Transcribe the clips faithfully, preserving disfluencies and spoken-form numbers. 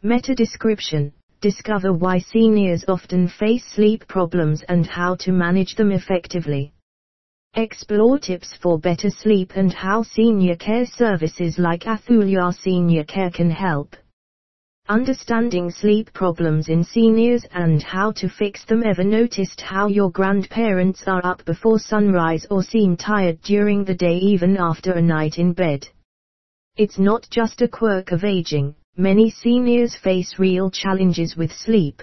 Meta description. Discover why seniors often face sleep problems and how to manage them effectively. Explore tips for better sleep and how senior care services like Athulya Senior Care can help. Understanding sleep problems in seniors and how to fix them. Ever noticed how your grandparents are up before sunrise or seem tired during the day even after a night in bed? It's not just a quirk of aging, many seniors face real challenges with sleep.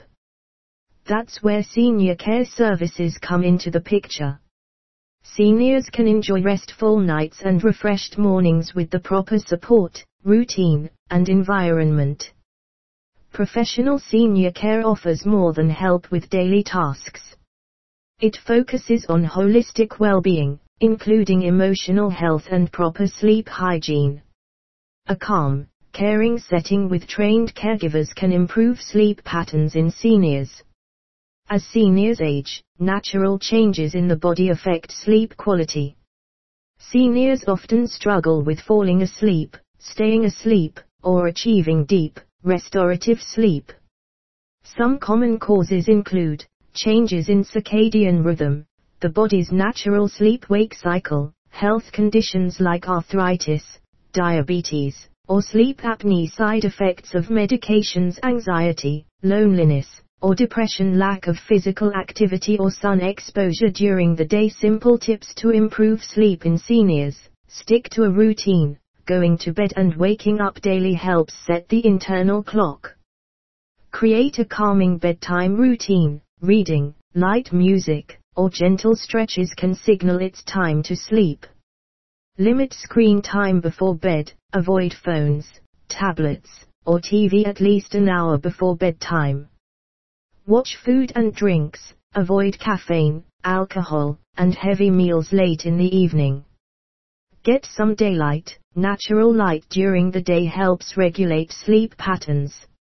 That's where senior care services come into the picture. Seniors can enjoy restful nights and refreshed mornings with the proper support, routine, and environment. Professional senior care offers more than help with daily tasks. It focuses on holistic well-being, including emotional health and proper sleep hygiene. A calm, caring setting with trained caregivers can improve sleep patterns in seniors. As seniors age, natural changes in the body affect sleep quality. Seniors often struggle with falling asleep, staying asleep, or achieving deep, restorative sleep. Some common causes include changes in circadian rhythm, the body's natural sleep-wake cycle, health conditions like arthritis, diabetes, or sleep apnea, side effects of medications, anxiety, loneliness, or depression, lack of physical activity or sun exposure during the day. Simple tips to improve sleep in seniors: stick to a routine. Going to bed and waking up daily helps set the internal clock. Create a calming bedtime routine. Reading, light music, or gentle stretches can signal it's time to sleep. Limit screen time before bed. Avoid phones, tablets, or T V at least an hour before bedtime. Watch food and drinks. Avoid caffeine, alcohol, and heavy meals late in the evening. Get some daylight. Natural light during the day helps regulate sleep patterns.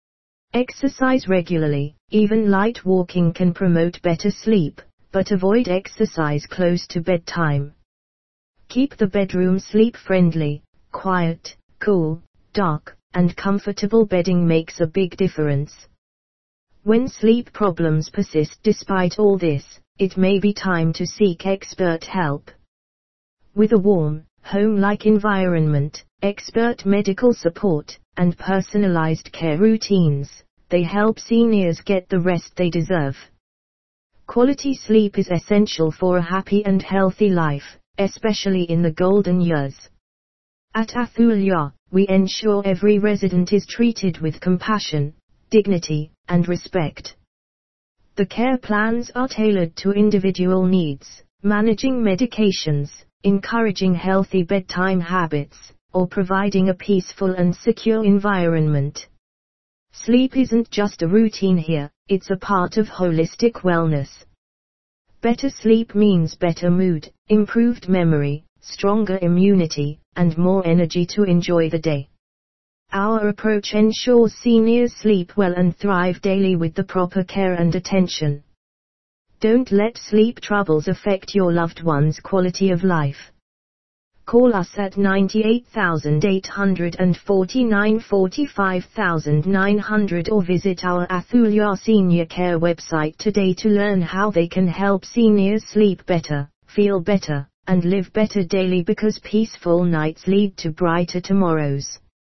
Exercise regularly. Even light walking can promote better sleep, but avoid exercise close to bedtime. Keep the bedroom sleep-friendly. Quiet, cool, dark, and comfortable bedding makes a big difference. When sleep problems persist despite all this, it may be time to seek expert help. With a warm, home-like environment, expert medical support, and personalized care routines, they help seniors get the rest they deserve. Quality sleep is essential for a happy and healthy life, especially in the golden years. At Athulya, we ensure every resident is treated with compassion, dignity, and respect. The care plans are tailored to individual needs, managing medications, encouraging healthy bedtime habits, or providing a peaceful and secure environment. Sleep isn't just a routine here, it's a part of holistic wellness. Better sleep means better mood, improved memory, stronger immunity, and more energy to enjoy the day. Our approach ensures seniors sleep well and thrive daily with the proper care and attention. Don't let sleep troubles affect your loved one's quality of life. Call us at nine eight eight four nine, four five nine hundred or visit our Athulya Senior Care website today to learn how they can help seniors sleep better, feel better, and live better daily, because peaceful nights lead to brighter tomorrows.